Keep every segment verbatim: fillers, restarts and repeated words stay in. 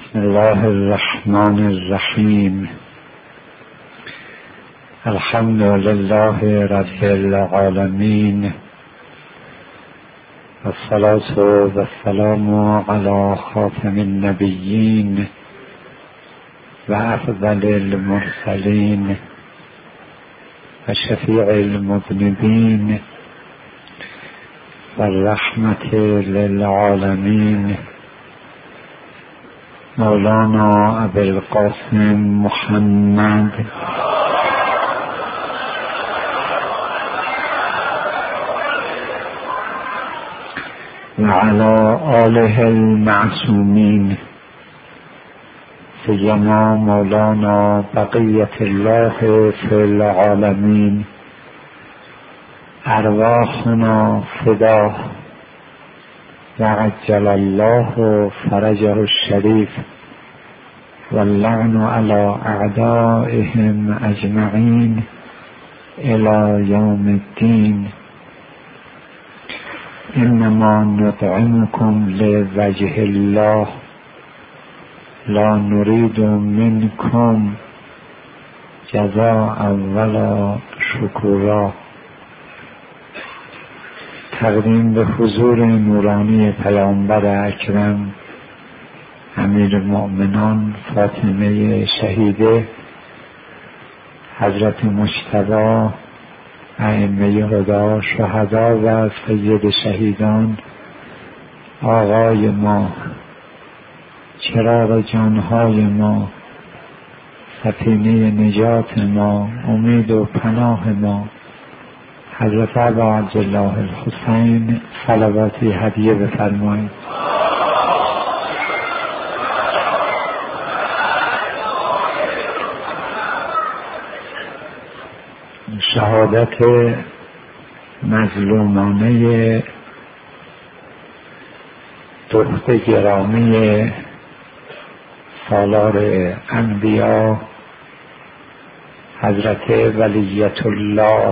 بسم الله الرحمن الرحیم. الحمد لله رب العالمین، والصلاة والسلام علی خاتم النبیین و افضل المرسلین و شفیع المذنبین و الرحمة للعالمین، مولانا ابی القاسم محمد و علی آله المعصومین، سیما مولانا بقیة الله فی العالمین. ارواحنا فداه و عجل الله فرجه الشریف و اللعن علی اعدائهم اجمعین الی یوم الدین. انما نطعمکم لوجه الله لا نريد منكم جزاء ولا شکورا. تقدیم به حضور نورانی پیامبر اکرم امیر المؤمنان فاطمه شهیده، حضرت مجتبی ائمه هدی، شهدا و سید شهیدان، آقای ما، چراغ جانهای ما، سفینه نجات ما، امید و پناه ما، حضرت ابا عبدالله الحسین، صلواتی هدیه بفرمایید. شهادت مظلومانه دخت گرامی سالار انبیا حضرت ولیت الله،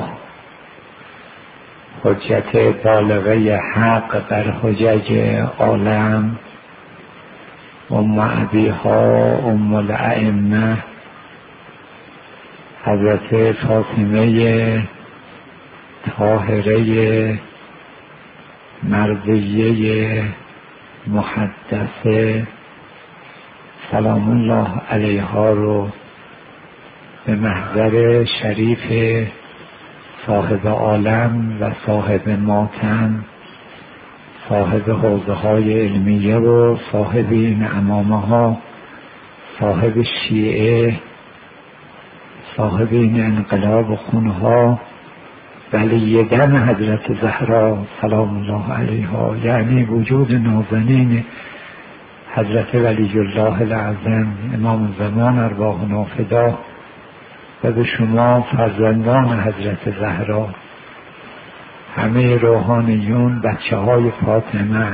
حجت بالغه حق در حجج عالم، ام ابیها ام الائمه حضرت فاطمه طاهره مرضیه محدثه سلام الله علیها رو به محضر شریف صاحب عالم و صاحب ماتم، صاحب حوزه های علمیه و صاحب این امامه ها، صاحب شیعه، صاحب این انقلاب خونها، ولی دم حضرت زهرا سلام الله علیها، یعنی وجود نازنین حضرت ولی الله الاعظم امام زمان ارواحنا فدا، و به شما فرزندان حضرت زهرا، همه روحانیون بچه های فاطمه،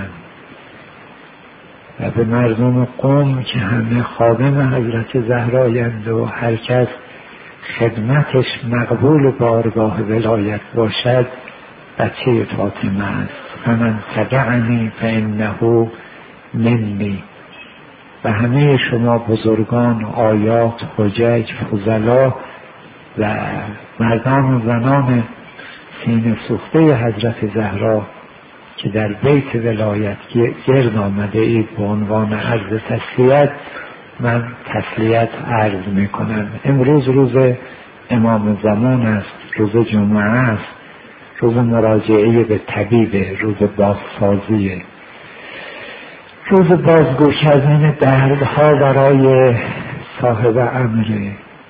و به مردم قوم که همه خادم حضرت زهرایند و هر کس خدمتش مقبول بارگاه ولایت باشد بچه فاطمه است. فمن تبعنی فانه منی. و همه شما بزرگان، آیات، حجج، فضلا و مردان و زنان سینه سوخته حضرت زهرا که در بیت ولایت گرد آمده اید به عنوان عرض تسلیت، من تسلیت عرض می کنم. امروز روز امام زمان است، روز جمعه است، روز مراجعه به طبیب، روز بازسازیه، روز بازگو کردن دردها برای صاحب امره،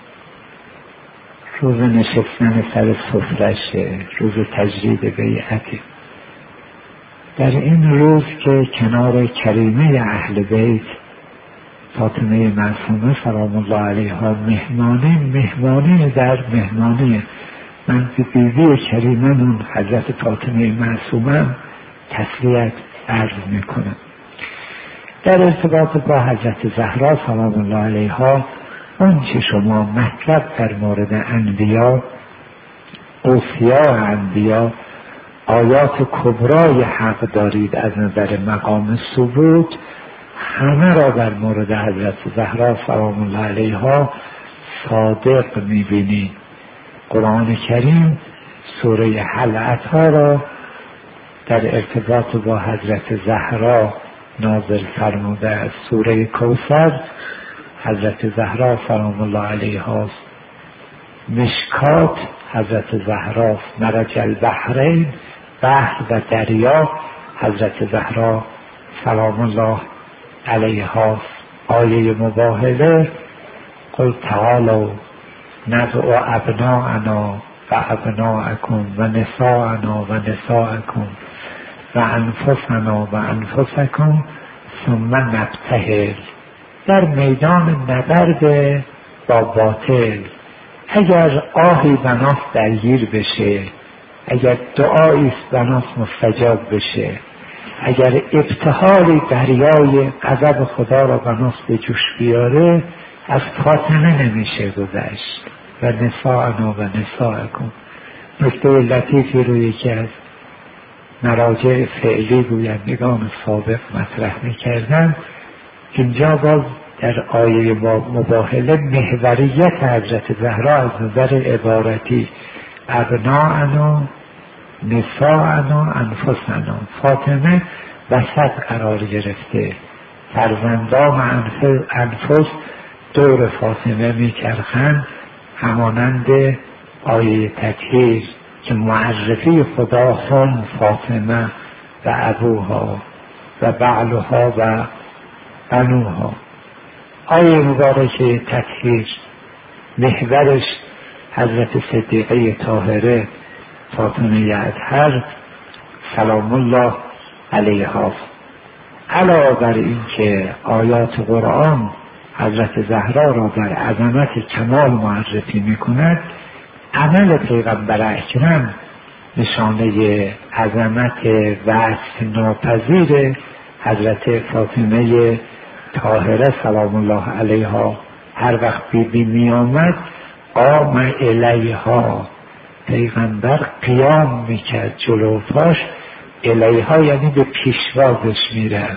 روز نشستن سر سفرشه، روز تجدید بیعته. در این روز که کنار کریمه اهل بیت فاطمه معصومه سلام الله علیها مهمانه مهمانه در مهمانه، من به بیبی کریممون حضرت فاطمه معصومه تسلیت عرض میکنم. در ارتباط با حضرت زهرا سلام الله علیها، اون چه شما مطلب در مورد انبیا، اوصیا انبیا، آیات کبرای حق دارید از نظر مقام ثبوت، همه را در مورد حضرت زهرا سلام الله علیها صادق میبینید. قرآن کریم سوره هل اتی را در ارتباط با حضرت زهرا نازل فرموده است. سوره کوثر حضرت زهرا سلام الله علیها است. مشکات حضرت زهرا است. مرج البحرین، بحر و دریا حضرت زهرا سلام الله علیها است. آیه مباهله قل تعالوا ندعو ابناءنا و ابناءکم و نساءنا و نساءکم و انفسنا و انفسکم ثم نبتهل. در میدان نبرد با باطل اگر آهی بناس درگیر بشه، اگر دعایی بناس مستجاب بشه، اگر ابتهالی دریای غضب خدا را بناس به جوش بیاره، از فاطمه نمیشه گذشت. و نساءنا و نساءکم. نکته لطیفی رو یکی از مراجع فعلی گویندگان سابق مطرح میکردن. اینجا باز در آیه مباهله محوریت حضرت زهرا از نظر عبارتی ابناءنا نساءنا انفسنا، فاطمه وسط قرار گرفته. فرزندان انفس دور فاطمه میچرخند، همانند آیه تطهیر که معرفی خدا هم فاطمه و ابوها و بعلها و بنوها. آیه مبارکه تطهیر محورش حضرت صدیقه طاهره فاطمه اطهر سلام الله علیها. علاوه بر این که آیات قرآن حضرت زهرا را در عظمت کمال معرفی میکند، عمل پیغمبر اکرم نشانه عظمت وصف ناپذیر حضرت فاطمه طاهره سلام الله علیها. هر وقت بی بی می آمد قام الیها، پیغمبر قیام میکرد جلو پاش. الیها یعنی به پیشوازش میرفت،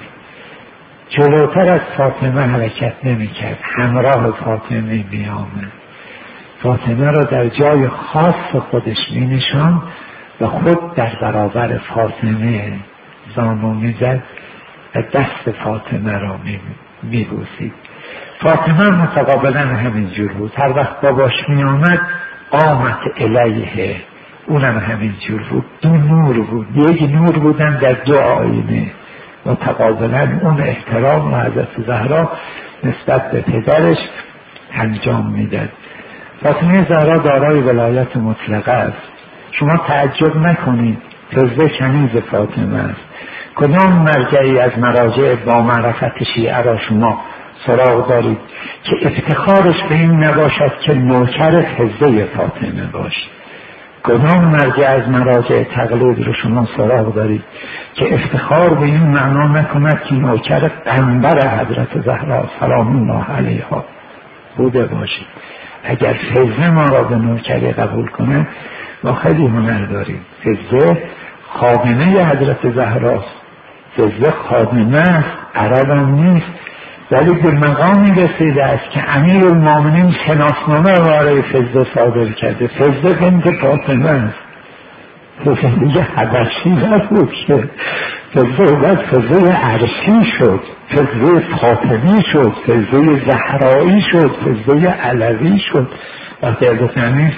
جلوتر از فاطمه حرکت نمیکرد، همراه فاطمه می آمد. فاطمه را در جای خاص خودش می نشاند و خود در برابر فاطمه زانو می زد و دست فاطمه را می بوسید. فاطمه متقابلا همین جور بود. هر وقت باباش می آمد قامت الیه، اونم همین جور بود. دو نور بود، یک نور بودن در دو آینه. متقابلا اون احترام و حضرت زهرا نسبت به پدرش انجام میداد. فاطمه زهرا دارای ولایت مطلقه است. شما تعجب نکنید، فضل کنیز فاطمه است. کدام مرجعی از مراجع با معرفت شیعه را شما سراغ دارید که افتخارش به این نباشد که نوکر فضل فاطمه باشد؟ کدام مرجع از مراجع تقلید رو شما سراغ دارید که افتخار به این معنا نکند که نوکر قنبر حضرت زهرا سلام الله علیها بوده باشید؟ اگر فضل ما را به نوکری قبول کنه ما خیلی هنر داریم. فضل خادمه حضرت زهراست، فضل خادمه است، عرب هم نیست، ولی به مقامی رسیده است که امیر المومنین شناسنامه برای فضل صادر کرده. فضل بنت فاطمه است، فضل دیگه حبشی نبود که فضل بعد فضل عرشی شد، فضل فاطمی شد، فضل زهرایی شد، فضل علوی شد. وقتی از امیر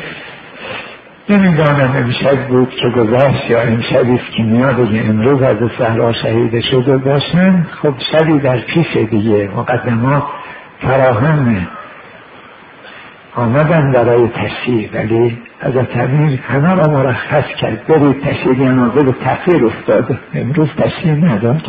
نمیدانم امشب بود که گذشت یا امشبیست که میاد دیگه امروز از زهرا شهید شده باشن. خب شبی در پیش دیگه، مقدمات فراهمه، آمدن برای تشییع، ولی از امیر همه را مرخص کرد برید تشییع جنازه به تأخیر افتاده، امروز تشییع نداد.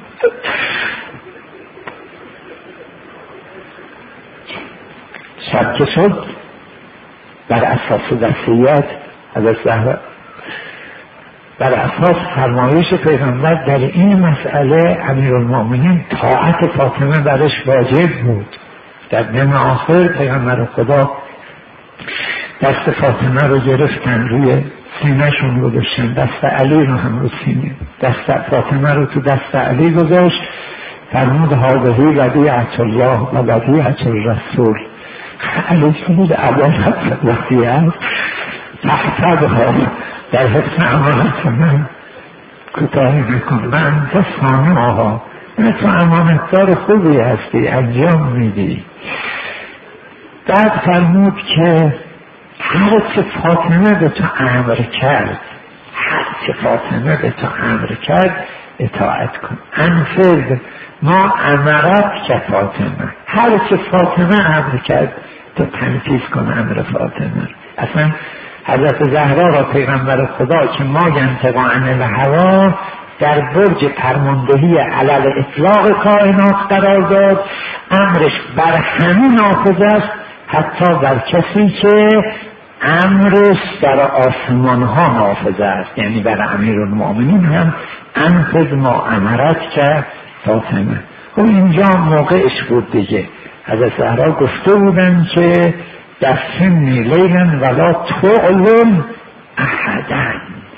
شب که شد بر اساس وصیت از زهرا، بر اساس فرمایش پیغمبر در این مسئله امیرالمومنین طاعت فاطمه برش واجب بود. در دم آخر پیغمبر خدا دست فاطمه رو گرفتن روی سینه‌شون گذاشتن، دست علی رو هم رو سینه، دست فاطمه رو تو دست علی گذاشت، فرمود هذه ودیعة الله و ودیعة الرسول. علی فرمود عباس وقتی تحتبها در حفظ امانت من کوتاهی نکن، من تا صانعها، من تو امانتدار خوبی هستی، انجام میدی. بعد فرمود که هر چه فاطمه به تو امر کرد، هر چه فاطمه به تو امر کرد اطاعت کن. انفذ ما امرت که فاطمه، هر چه فاطمه امر کرد تو تنفیذ کن امر فاطمه. اصلا حضرت زهرا را پیغمبر خدا که ما ینطق عن الهوا در برج فرماندهی علل اطلاق کائنات قرار داد، امرش بر همه نافذ است، حتی بر کسی که امرش در آسمان ها نافذ است، یعنی بر امیرالمؤمنین هم انفذ ما امرت که فاطمه. خب اینجا موقعش بود دیگه. حضرت زهرا گفته بودن که دفنی لیلا ولا تعلم احدا.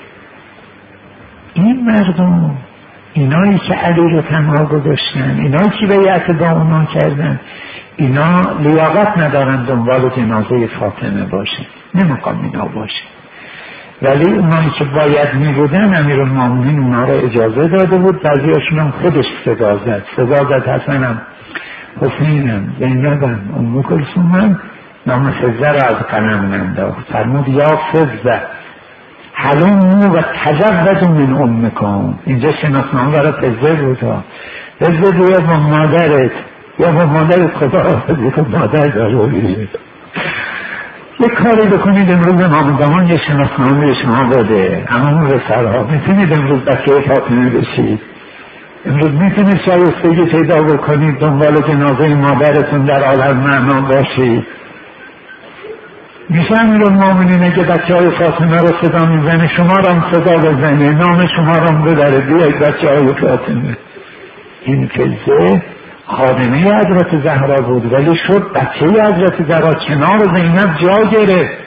این مردم، اینایی که علی رو تنها گذاشتن، اینایی که بیعت با اونا کردن، اینا لیاقت ندارن دنبال جنازه فاطمه باشه، نمیخوام اینا باشه. ولی اونایی که باید میبودن امیرالمومنین اونا رو اجازه داده بود. بعضیاشون هم خودش صدا زد، صدا زد حسنم، حسینم، زینبم، ام کلثومم، نام فزه رو از قلم ننداخت. فرمود یا فزه حلومو و تزود من امکم. اینجا شناسنامه برای فزه بود ها. فزه بیا با مادرت، یا با مادرت خدا حافظی که مادر داره. یک کاری بکنید امروز امام زمان یه شناسنامه به شما بده، امام رسالها میتونید امروز بچه فاطمه بشید. امروز میتونید شایستگی پیدا بکنید دنبال جنازه مادرتون در عالم معنا باشید. میشه امیرالمومنین اگه بچه های فاطمه رو صدا میزنه شما رو هم صدا بزنه، نام شما رو هم ببره، بیاید بچه های فاطمه. این فزه خادمه حضرت زهرا بود ولی شد بچه حضرت زهرا، کنار زینب جا گرفت،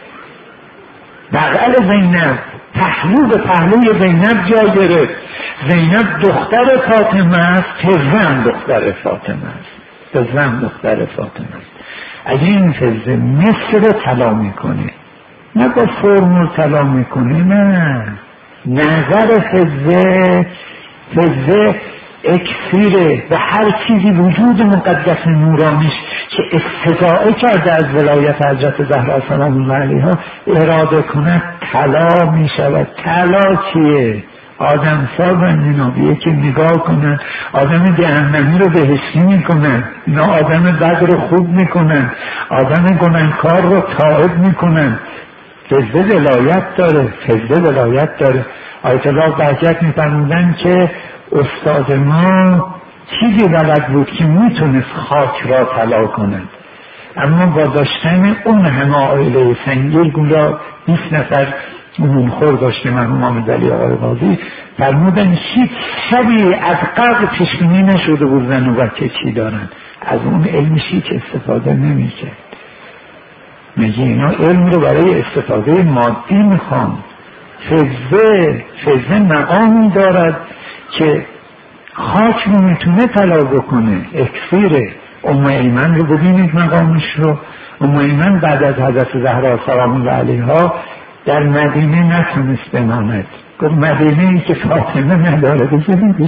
بغل زینب، پهلو به پهلوی زینب جا گرفت. زینب دختر فاطمه است، فزه دختر فاطمه است، فزه دختر فاطمه است. اگه این فزه مصر رو طلا میکنه، نه با فرمول طلا میکنه، نه، نظر فزه فزه اکسیره و هر چیزی وجود مقدس نورانیش که استطاعه کرده از ولایت حضرت زهرا سلام الله علیها اراده کنه طلا می شود. طلا چیه؟ آدم سازن اینا، یکی نگاه کنن آدم جهنمی رو بهشتی میکنن، اینا آدم بد رو خوب میکنن، آدم گناهکار رو تائب میکنن. فزه ولایت داره، فزه ولایت داره. آیت الله بهجت میفرمودن که استاد ما چیزی بلد بود که میتونست خاک را طلا کند، اما با داشتن اون همه عائله سنگیر گویا بیست نفر نونخور داشته مرحوم حامد علی آقای قاضی، فرمودن هیچ شبی از قبل پیشبینی نشده بود زن و بچه چی دارن، از اون علمش هیچ استفاده نمیکرد. میگه اینا علم رو برای استفاده مادی میخوان. فزه فزه مقامی دارد که خاک رو میتونه طلا بکنه، اکسیره. ام ایمن رو ببینید مقامش رو. ام ایمن بعد از حضرت زهرا سلام الله علیها در مدینه نتونست بماند، گفت مدینه ای که فاطمه نداره بزنیدش.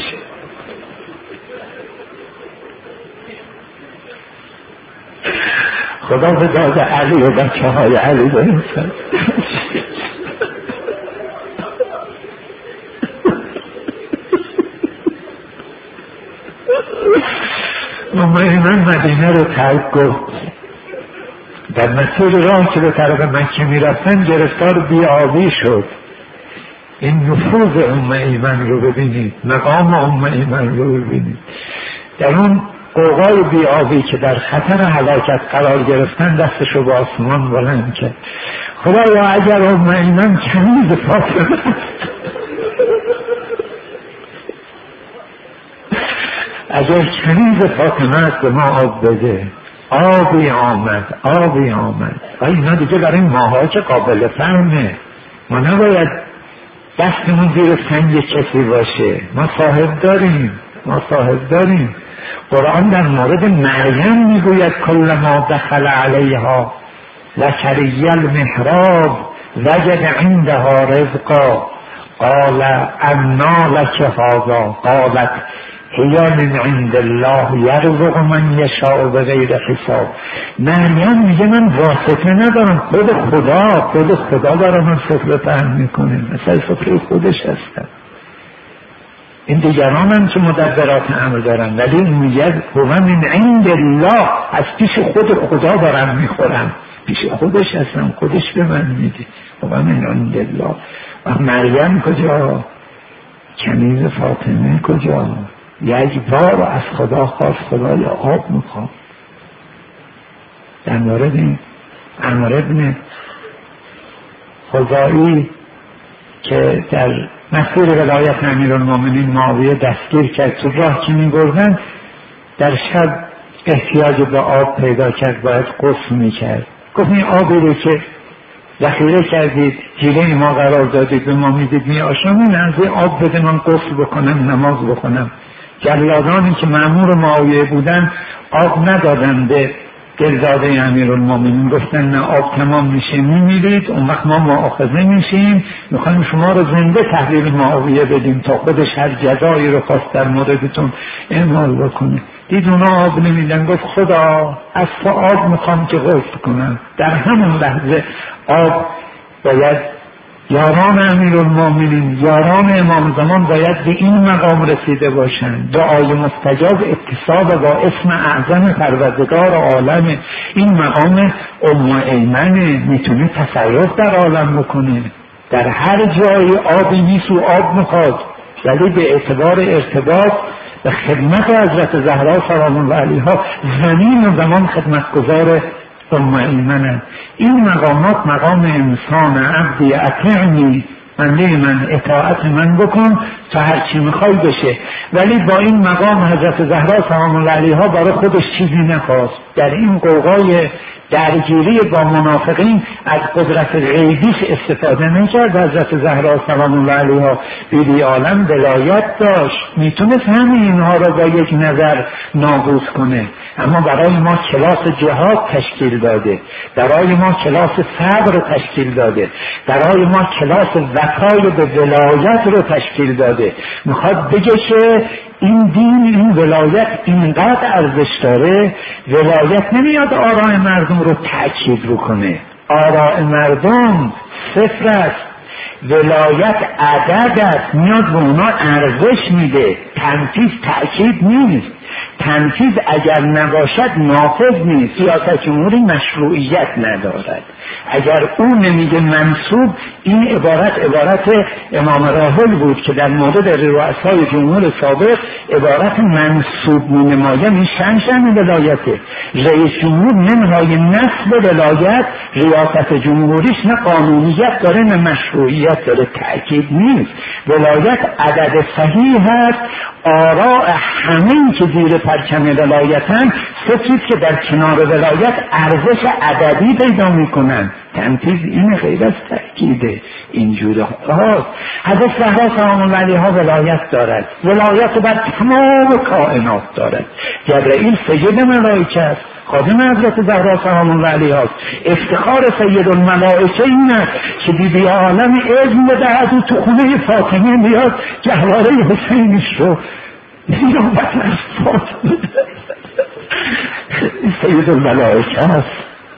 خدا به داد علی و بچه های علی برسد. ام ایمن مدینه رو ترک گفت. در مسیر راه که به طرف مکه میرفتن گرفتار بی‌آبی شد. این نفوذ ام ایمن رو ببینید، مقام ام ایمن رو ببینید. در اون قوقای بی‌آبی که در خطر هلاکت قرار گرفتن دستش رو به آسمان بلند کرد. خدایا اگر ام ایمن کنیز فاطمه اگر کنیز فاطمه است به ما آب بده. آبی آمد، آبی آمد. و اینا دیگه برای ماها که قابل فهمه. ما نباید دستمون زیر سنگ کسی باشه، ما صاحب داریم. ما صاحب داریم. قرآن در مورد مریم میگوید کلما دخل علیها زکریا المحراب وجد عندها رزقا قال انا لک هذا قالت هی من عند الله یرزق من یشاء بغیر حساب. مریم میگه من واسطه ندارم، خود خدا خود خدا داره من سفره پهن میکنه، مثل سفره خودش هستن. این دیگران هم که مدبرات امر دارن، ولی این میگه هو من عند الله، از پیش خود خدا دارم میخورم، پیش خودش هستم، خودش به من میده. هو من عند الله. و مریم کجا؟ کنیز فاطمه کجا؟ یک بار از خدا خواست، خدا یا آب میخواد. در مورد این عمرو ابن خزاعی که در مسیر ولایت امیرالمومنین معاویه دستگیر کرد، تو راه که می‌بردن در شب احتیاج به آب پیدا کرد، باید غسل میکرد. گفت این آبی رو که ذخیره کردید جیله ما قرار دادید به ما میدید می آشامین، از این آب بده من غسل بکنم نماز بکنم. جلادانی که مأمور معاویه بودن آب ندادن به دلزاده امیرالمومنین، گفتن نه آب تمام میشه میمیرید، اون وقت ما مؤاخذه میشیم، میخوایم شما رو زنده تحویل معاویه بدیم تا خودش هر جزایی رو خواست در موردتون اعمال بکنه. دید اونا آب نمیدن، گفت خدا از تو آب میخوام که غسل کنم. در همون لحظه آب باید یاران امیرالمومنین، یاران امام زمان باید به این مقام رسیده باشند. دعای مستجاب اتصاب با اسم اعظم پروردگار عالم. این مقام ام ایمنه، میتونه تصرف در عالم بکنه. در هر جای آبی نیست و آب میخواد، ولی به اعتبار ارتباط به خدمت حضرت زهرا سلام الله علیها زمین و زمان خدمتگزار ام ایمنه. این مقامات مقام انسان، عبدی اطیعنی، بنده من اطاعت من بکن تا هر چی میخوای بشه. ولی با این مقام حضرت زهرا سلام الله علیها برای خودش چیزی نخواست. در این قوقای درگیری با منافقین از قدرت غیبیش استفاده نکرد. حضرت زهرا سلام الله علیها بیبی عالم ولایت داشت، میتونست همه اینها را با یک نظر نابود کنه، اما برای ما کلاس جهاد تشکیل داده، برای ما کلاس صبر تشکیل داده، برای ما کلاس وفای به ولایت رو تشکیل داده. میخواد بگه که این دین، این ولایت اینقدر ارزش داره، ولایت نمیاد آراء مردم رو تأکید بکنه. آراء مردم صفر است، ولایت عدد است، میاد به اونا ارزش میده. تنفیذ تأکید نیست، تنفیذ اگر نباشد نافذ نیست. سیاست جمهوری مشروعیت ندارد. اگر او نمیگه منصوب، این عبارت عبارت امام راحل بود که در مورد رؤسای جمهور سابق عبارت منصوب می نماید. این شن شن ولایته. رئیس جمهور نمهای نصب ولایت، ریاست جمهوریش نه قانونیت داره نه مشروعیت داره، تأکید نیست. ولایت عدد صحیح هست. آراء همین که زیر پرچم ولایتن سفید که در کنار ولایت ارزش عددی پیدا میکنن. تنفیذ این غیر از تأکیده. اینجوره هاست. حضرت زهرا سلام الله علیها ولایت دارد، ولایت بر تمام کائنات دارد. جبرئیل سید ملائکه است، خادم حضرت زهرا سلام الله علیها است. افتخار سید الملائکه این است که بیبی عالم علم بدهد و تو خونه فاطمه میاد گهواره حسینش رو نیابت از فاطمه. سید الملائکه است.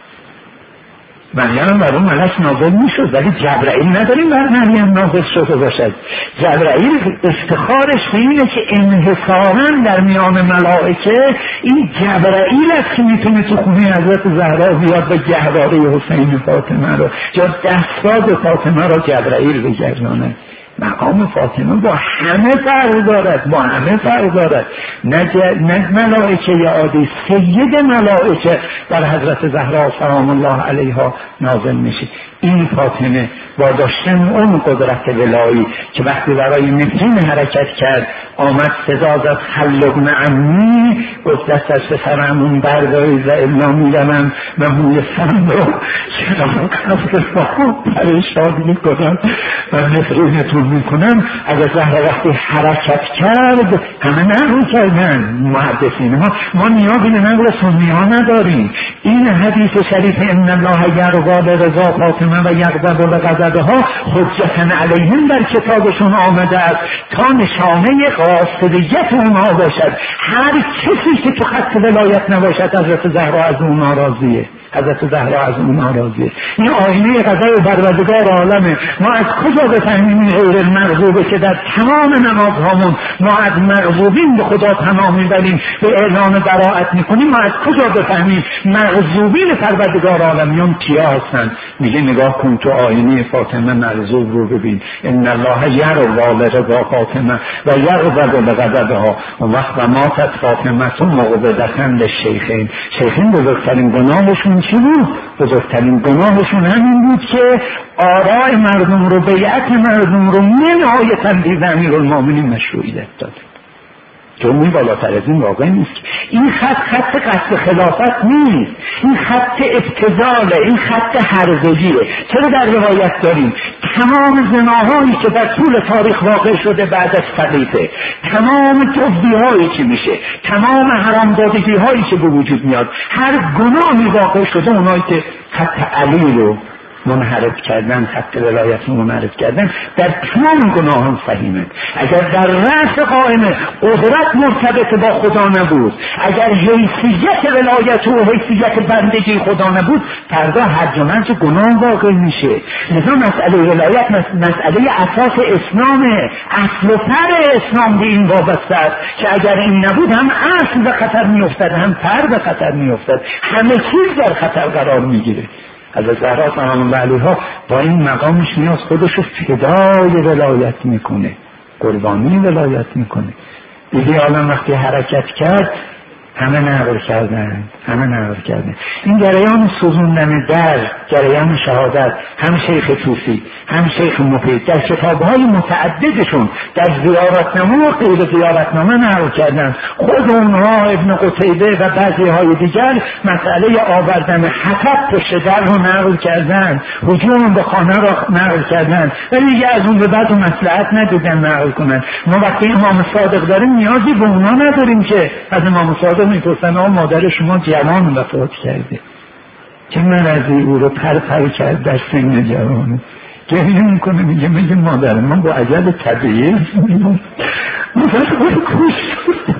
مریم بر اون ملک نازل میشد، ولی جبرائیل نداریم بر مریم نازل شده باشد. جبرائیل افتخارش به اینه که انحصارا در میان ملائکه این جبرائیل است که میتونه تو خونه حضرت زهرا بیاد به گهواره حسین فاطمه رو، یا دستگاه فاطمه رو جبرائیل بگردانه. مقام فاطمه با همه فرق دارد، با همه فرق دارد. نه, نه ملائکه عادی، سید ملائکه بر حضرت زهرا سلام الله علیها نازل میشه. این فاطمه با داشتن اون قدرت ولایی که وقتی برای نفرین حرکت کرد آمد صدا زد خل ابن عمی، گفت دست از پسرمون بردارید و الا میدمم و موی سم رو چرا کفر فاهم پریشان میکنم و نفرینتون میکنم اگر زهرا وقتی حرکت کرد همه نقل کردن محدثین ما ما نیازی به نقل سنی ها نداریم. این حدیث شریف ان الله یرضی برضا فاطمه و یغضب بغضبها حجتا علیهم در کتابشون آمده است تا نشانه قاصدیت اونها باشد. هر کسی که تو خط ولایت نباشد حضرت زهرا از اون ناراضیه، حضرت زهرا از اون ناراضیه. این آینه غضب پروردگار عالمه. ما از کجا بفهمیم این غیر المغضوبه که در تمام نمازهامون ما از مغضوبین به خدا پناه میبریم، به اعلان براءت میکنیم؟ ما از کجا بفهمیم مغضوبین پروردگار عالمیان کیا هستن؟ میگه نگاه کن تو آینه فاطمه مغضوب رو ببین، ان الله یرضی برضا فاطمه و یغضب بغضبها. اون وقت ماتت فاطمه تو مغضبتن للشیخین. شیخین بزرگترین گناهشون چی بود؟ بزرگترین گناهشون همین بود که آراء مردم رو، بیعت مردم رو نهایتاً بی امیرالمومنین مشروعیت داد. جمعی بالاتر از این واقع نیست. این خط خط قصد خلافت نیست، این خط ابتذاله، این خط هرزگیه. چرا در روایت داریم تمام زناهایی که در طول تاریخ واقع شده بعد از فقیفه، تمام دزدی‌هایی که میشه، تمام حرامزادگی هایی که به وجود میاد، هر گناهی واقع شده اونایی که خط علی رو منحرف کردن، خط ولایت رو منحرف کردن، در تمام گناه هم فهیمه. اگر در رأس قائمه قدرت مرتبط با خدا نبود، اگر حیثیت ولایت و حیثیت بندگی خدا نبود، فردا هر جمعه گناه واقع میشه. لذا مسئله ولایت مسئله اساس اسلامه، اصل و فر اسلام به این وابسته است که اگر این نبود هم اصل به خطر میافتد، هم فر به خطر میافتد، همه چیز در خطر قرار میگیره. حضرت زهرا سلام الله علیها با این مقامش نیاز خودشو فدای ولایت میکنه، قربانی ولایت میکنه. بیبی عالم وقتی حرکت کرد همه نقل کردن، همه نقل کردن. این جریان سوزوندن در جریان شهادت هم شیخ طوسی هم شیخ مفید در کتابهای متعددشون در زیارتنامه و غیر زیارتنامه نقل کردن. خود اونها ابن قتیبه و بعضی های دیگر مسئله آوردن حطب پشت در رو نقل کردن، هجوم به خانه رو نقل کردن، ولی دیگه از اون به بعد مصلحت ندیدن نقل کنن. ما وقتی امام صادق داریم نیازی به اونا نداریم که از امام صادق میپرسن آقا مادر شما جوان وفات کرده، چه مرضی او رو پر پر کرد در سن جوان؟ گریه میکنه میگه میگه مادر من با عجل طبیعی مادر ما رو کشت،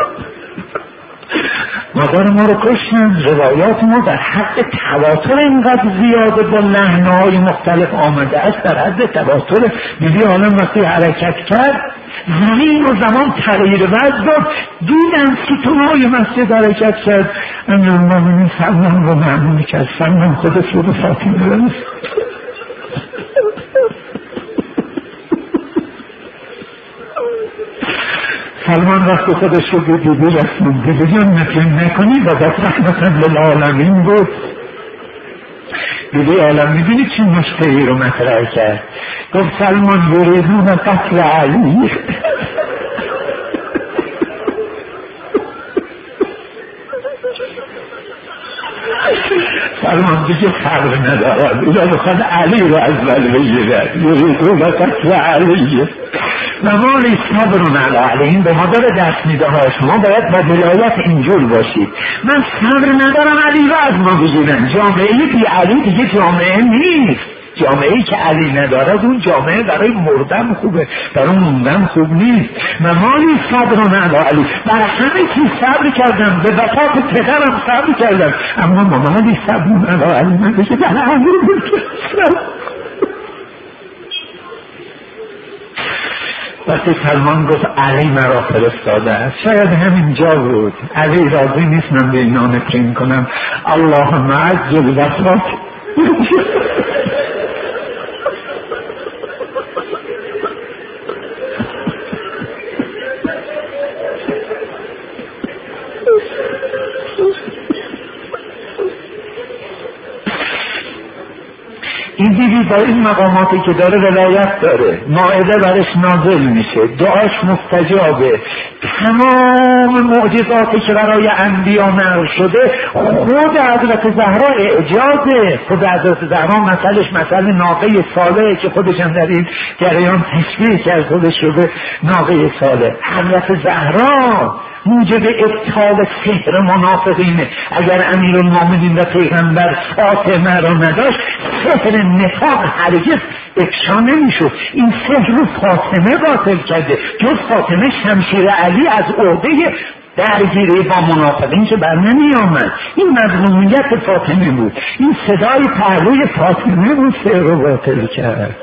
مادر ما رو کشتن. روایات ما در حد تواتر اینقدر زیاده با لحنهای مختلف آمده است، در حد تواتر. بیبی عالم وقتی حرکت کرد زمین و زمان تغییر وضع داد، دیدن ستونهای مسجد حرکت کرد. امام سلمان رو معمولی کرد، سلمان خودش رو فاطمه برست. سلمان وقت خودش رو به بیبی رسمون بیبی جان نفیم نکنی و دست رحمتا للعالمین بود. بیبی عالم میبینی چی مشتهی رو مطرح کرد؟ گفت سلمان یریدون قتل علی. سلمان دیگه صبر ندارد، اونا بخواد علی رو از بل بگیرد، یریدون قتل علی. موالی صبرون علی علیهم به ما داره دست میده ها، شما باید با ولایت اینجور باشید. من صبر ندارم علی رو از ما بگیرن. جامعه بی علی دیگه جامعه نیست. جامعه‌ای که علی ندارد اون جامعه برای مردن خوبه، برای موندن خوب نیست. موالی صبرون علی علی، برای همه چیز صبر کردم، به وفات پدرم صبر کردم، اما موالی صبرون علی علی من بشه برای همه بکنم. وقتی سلمان گفت علی مرا فرستاده است، شاید همینجا بود علی راضی نیست من به اینا نفرین کنم. اللهم عجل وفات. این بیبی با این مقاماتی که داره ولایت داره، مائده برش نازل میشه، دعاش مستجابه، تمام معجزاتی که برای انبیا نقل شده خود حضرت زهرا اعجازه. خود حضرت زهرا مثلش مثل ناقه صالحه که خودش هم در این جریان تشبیه کرد خودش رو به ناقه صالح. حضرت زهرا موجب ابطال سحر منافقینه. اگر امیرالمومنین و پیغمبر فاطمه را نداشت سحر نفاق هرگز افشا نمیشد. این سحر رو فاطمه باطل کرده. جز فاطمه شمشیر علی از عهده درگیری با منافقین که بر نمی آمد. این مظلومیت فاطمه بود، این صدای پهلوی فاطمه بود سحر رو باطل کرد.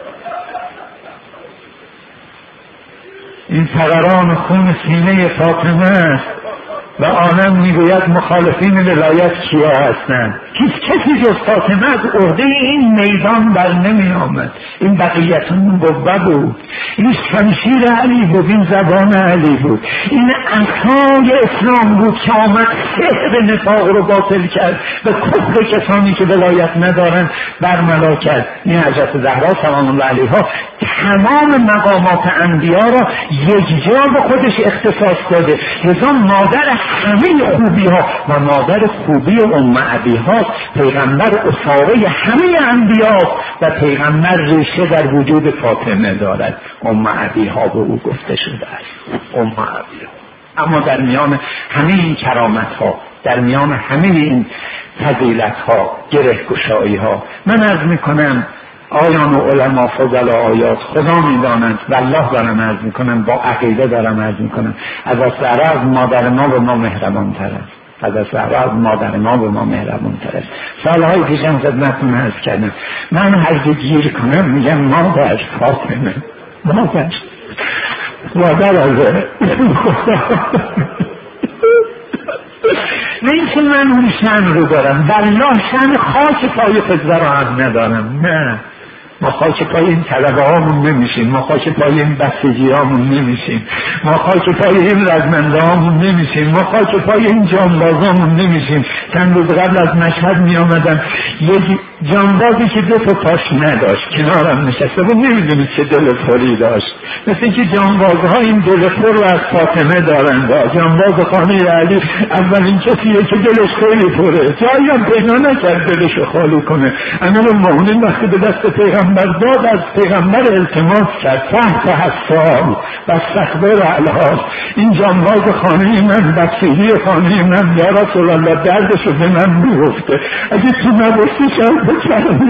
این فقران خون سینه فاطمه است و عالم میگوید مخالفین ولایت کیا هستند. هیچ کسی جز فاطمه از عهده این میدان بر نمی آمد. این بقیتون نبوه بود، این شمشیر علی بود، این زبان علی بود، این عصای اسلام بود که آمد سحر نفاق رو باطل کرد و کفر کسانی که ولایت ندارن برملا کرد. این حضرت زهرا سلام الله علیها تمام مقامات انبیا را یک جا به خودش اختصاص داده. لذا مادر همه خوبی ها و مادر خوبی ام ابی ها، پیغمبر اساره همه انبیا و پیغمبر ریشه در وجود فاطمه دارد. ام ابی ها به او گفته شده است، ام ابی ها. اما در میان همه این کرامت ها، در میان همه این فضیلت ها، گره گشایی ها، من عرض میکنم آیان و علما فضل آیات خدا میدانند، والله دارم عرض میکنم، با عقیده دارم عرض میکنم، از زهرا از مادر ما به ما مهربان تر است. از زهرا از مادر ما به ما مهربان تر است. سالهای پیشم خدمتتون عرض کردم، من هر جا گیر کنم میگم مادر فاطمه، مادر مادر از نه اینکه من اون شأن رو دارم، والله شأن خاک پای پدر رو هم ندارم. نه، ما خاک پای این طلبه هامون نمیشیم، ما خاک پای این بسیجی هامون نمیشیم، ما خاک پای این رزمنده هامون نمیشیم، ما خاک پای این جانبازامون نمیشیم. چند روز قبل از مشهد می آمدم، یک جانبازی که دو تا پاش نداشت کنارم نشسته بود، نمیدونید چه دل پری داشت، مثل که جانبازها این دل پر رو از فاطمه دارند. جانباز خانه علی اولین کسیه که دلش خیلی پره، جایی هم پیدا نکرد دلش خالی کنه. امیرالمومنین وقتی به دست پیغمبر داد، از پیغمبر التماس کرد تحت حسال و استخبر الحال، این جانباز خانه من، بچگی خانه من، یا رسول الله دردشو به من میگفته، اگه تو نبستی شاید بکنم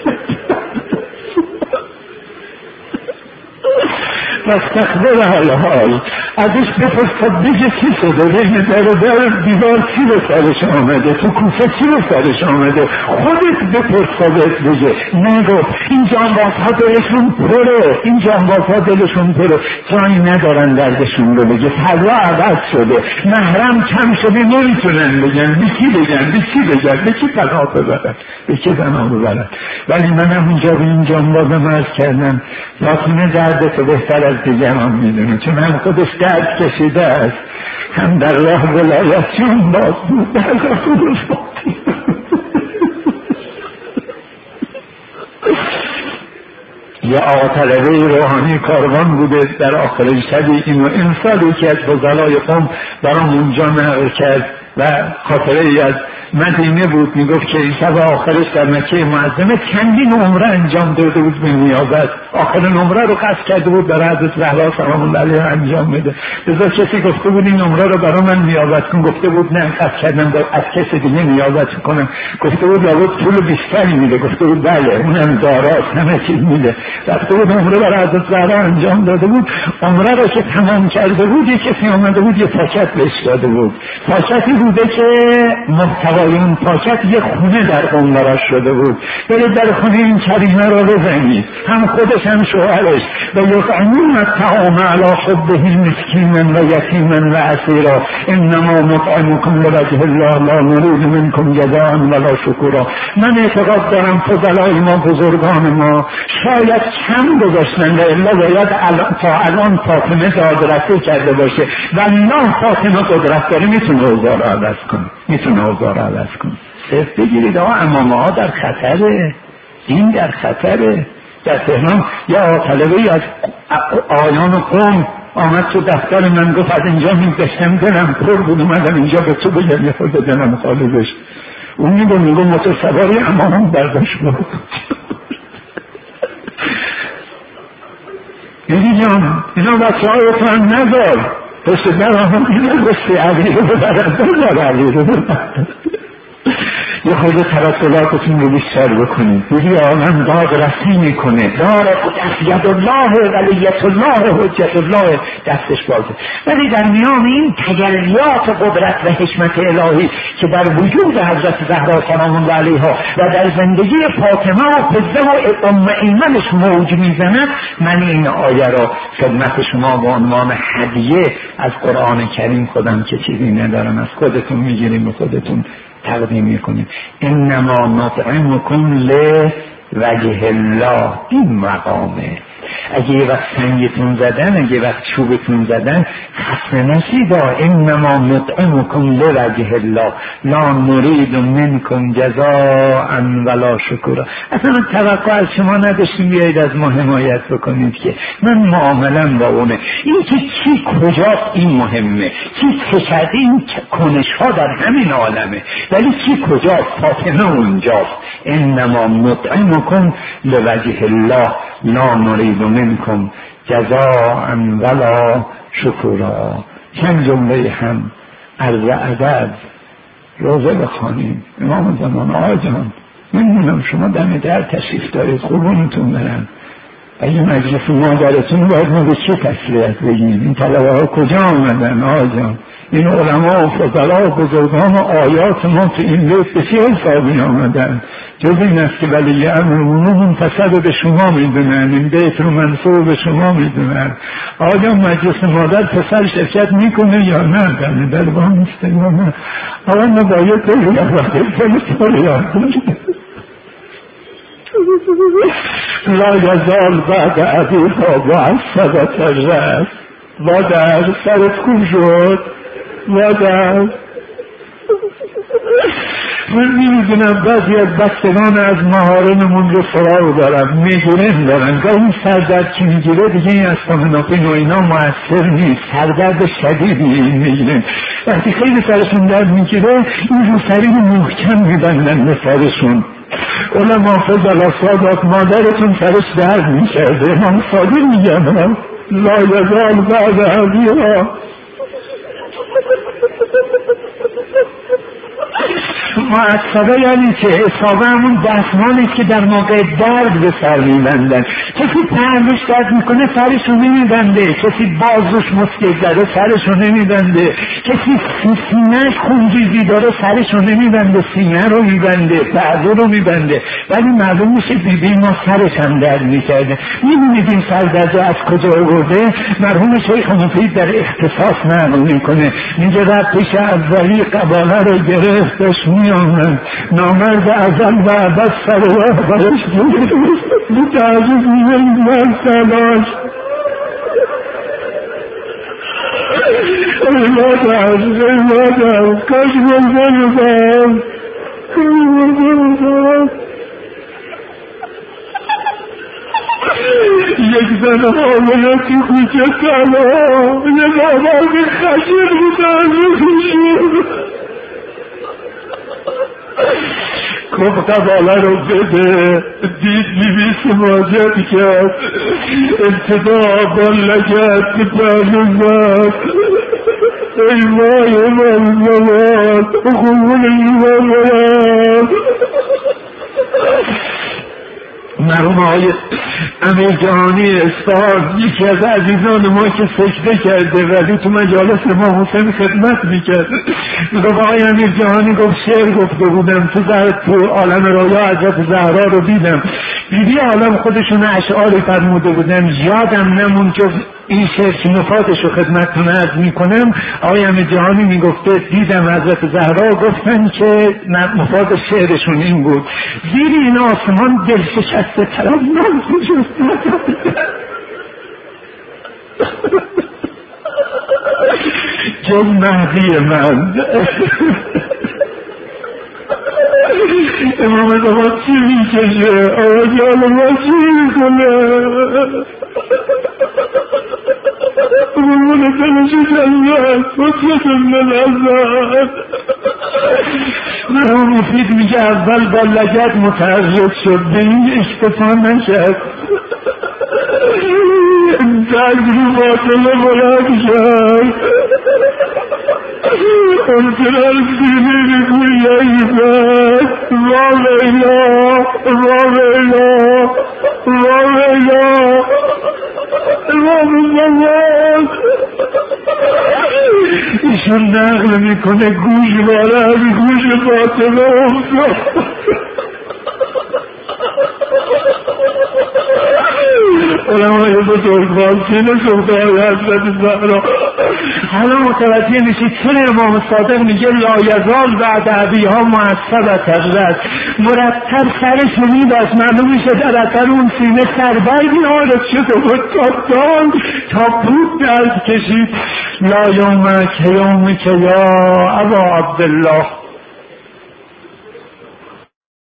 واستخبر الحال، ازش بپرسد بگه چی شده، بگه در در دیوار چی به سرش آمده، تو کوفه چی به سرش آمده، خودت بپرسادت بگه. نگفت. این جانبازها دلشون پره، این جانبازها دلشون پره، جایی ندارن دردشون رو بگه. فضا عوض شده، محرم کم شده، نمیتونن بگن، به کی بگن، به کی بگن، به کی پناه ببرن، به کی پناه ببرن. ولی من همونجا به این جانبازم عرض کردم فاطمه دردتو بهتر از دیگران میدونه، چون هم خودش درد کشیده است، هم در راه ولایت جون باز بود، در راه خودش باز. یه آقا طلبه روحانی کاروان بوده در آخر شبی اینو انسالی که از فضلای قوم برام اونجا نقل کرد و خاطره ای از مدینه بود. میگفت که این شب آخرش در مکه معظمه چندین عمره انجام داده بود به نیازت، آخرین عمره رو قصد کرده بود برای حضرت زهرا سلام الله علیها انجام بده. لذا کسی گفته بود این عمره رو برای من نیازت کن، گفته بود نه قصد کردم از کسی دیگه نیازت کنم. گفته بود لابد پول بیشتری میده، گفته بود بله اونم داراست همه چیز میده. رفته بود عمره برای حضرت زهرا انجام داده بود. عمره رو که تمام کرده بود یک کسی آمده بود یه پاکت بهش داده بود، پاکتی بوده که محتوای اون پاکت یه خونه در اون براش شده بود. برید در خونه این کریمه رو بزنید، هم خودش هم شوهرش، و یطعمون الطعام علی حبه مسکینا و یتیما و اسیرا انما نطعمکم لوجه الله لا نريد منکم جزاء ولا شکورا. من اعتقاد دارم فضلای ما، بزرگان ما شاید کم گذاشتن و الا باید تا الان فاطمه دادرسی کرده باشه و الله فاطمه قدرت داره، میتونه اوضاع رو عوض کنه، میتونه اوضاع رو عوض کنه. صرف بگیرید آقا امامه ها در خطره، دین در خطره. در تهران یا طلبه‌ای از آیان قوم آمد تو دفتر من گفت از اینجا میگشتم دلم پر بود اومدم اینجا به تو بگم یه خود دلم خالی بشه. اون میگو میگو متصوری امامم برداشت بود. یعنی جان اینا بچه های تو هم ندار پشت در آمون اینا گسته علی رو ببرد بزار علی رو ببرد. یه خود توسلاتتون رو بیشتر بکنید. بگی آمن داد رسی میکنه دار ید الله ولیت الله حجت الله دستش بازه. ولی در میان این تجلیات قدرت و حکمت الهی که در وجود حضرت زهرا سلام الله علیها و در زندگی فاطمه و فضه و ام ایمنش موج میزند، من این آیه را خدمت شما به عنوان هدیه از قرآن کریم خودم که چیزی ندارم از خودتون میگیریم به خودتون تقدیم میکنیم. انما نطعمکم لوجه الله. این مقامه. اگه یه وقت سنگتون زدن، اگه وقت چوبتون زدن خسته نشید. انما نطعمکم لوجه الله لا نريد منکم جزاء ولا شکورا. اصلا توقع از شما نداشتیم بیایید از ما حمایت بکنید که من معاملم با اونه. این که کی کجاست این مهمه، کی چه این کنش ها در همین عالمه، ولی کی کجاست؟ فاطمه اونجاست. انما نطعمکم لوجه الله لا نريد منکم جزاء ولا شکورا. چند جمله هم عرض ادب روزه بخوانیم. امام زمان آقا جان میدونم شما دم در تشریف دارید قربونتون برم، اگه مجلس مادرتون باید ما به چه تسلیت بگیم؟ این طلبه ها کجا آمدن آقا جان؟ این علما و فضلا و بزرگان و آیات ما تو این بیت به چه حسابی آمدن؟ جز این است که ولی امرمونو منتصب به شما میدونن، این بیت رو منصوب به شما میدونن. آقا جان مجلس مادر پسر شرکت میکنه یا نه؟ دم در با میسته یا نه؟ آقا نباید تو یا باید لا یزال بعد عبیها معصبت الرأس. مادر سرت خوب شد مادر؟ من نمیدونم بعضی از بستگان از مهارممون رو فرار دارم، میگورن دارن، گاهی سردرد که میگیره دیگه این استامینوفن و اینا مؤثر نیست، سردرد شدیدی این میگیرن. وقتی خیلی سرشون درد میگیره این رو سری محکم میبندن به سرشون. علما فضل سادات مادرتون سرش درد میکرده، من صادق میگم لا یزال بعد عبیها معصبه. یعنی که اصابه همون دستمانی که در موقع درد به سر میبندن. کسی پهلوش درد میکنه سرشو نمیبنده، کسی بازوش مسکه زده سرشو نمیبنده، کسی سینهش خونریزی داره سرشو نمیبنده، سینه رو میبنده، بازو رو میبنده. ولی معلوم میشه بیبی ما سرش هم درد میکرده. میبینید این سردرد از کجا آورده؟ مرحوم شیخ مفید در اختصاص نقل میکنه، میگه رب پیش اولی قباله رو گرفتش میامن نامرد ازل و عبد سر راه برش بود تعجب میگن من سلاش ای مادر ای مادر کاش منزل بودم کاش منزل بودم. یک زن حامله تو کوچه سلا یه مادر که خشیر بودن گفت قباله رو بده. دید بیبی سماجت کرد، ابتدا با لگت به پهلو زد. ای وای من زمان خونون ایمان برد. مرحوم آقای امیر جهانی اصفهان یکی از عزیزان ما که سجده کرده ولی تو مجالس ما حسین خدمت میکرد، میگفت آقای امیر جهانی گفت شعر گفته بودم تو زهر تو عالم رویا حضرت زهرا رو دیدم، بیبی عالم خودشون اشعاری فرموده بودن یادم نمون جز این شعر که نفاتش رو خدمتتون عرض میکنم. آقای امیر جهانی میگفته دیدم حضرت زهرا گفتن که نفات شعرشون این بود زیر این آسمان دل شکسته طرف من کجاست جز مهدی من امام زمان چی میکشه؟ آقا جان ما چی میکنه؟ بمونه تنشو جلد خودتون نلزد. نه مفید میگه اول با لگت متعرض شد به این اکتفا نشد، دگرو باطله بلند شد امتنال سینه بگوی ایزد را لیلا را لیلا را لیلا امام زمان. ایشون نقل میکنه گوش بارد گوش باطله افتاد. علمای بزرگوار سینه سلطان حضرت زهرا. حالا متوجه میشید چون امام صادق میگه لایزال بعد ابیها معصبت الرد، مرتب سرش میباز، معلوم میشه در اثر اون سینه سربردی آرد شده بود تا دان تا بود درد کشید. لا یومک یومک یا ابا عبدالله.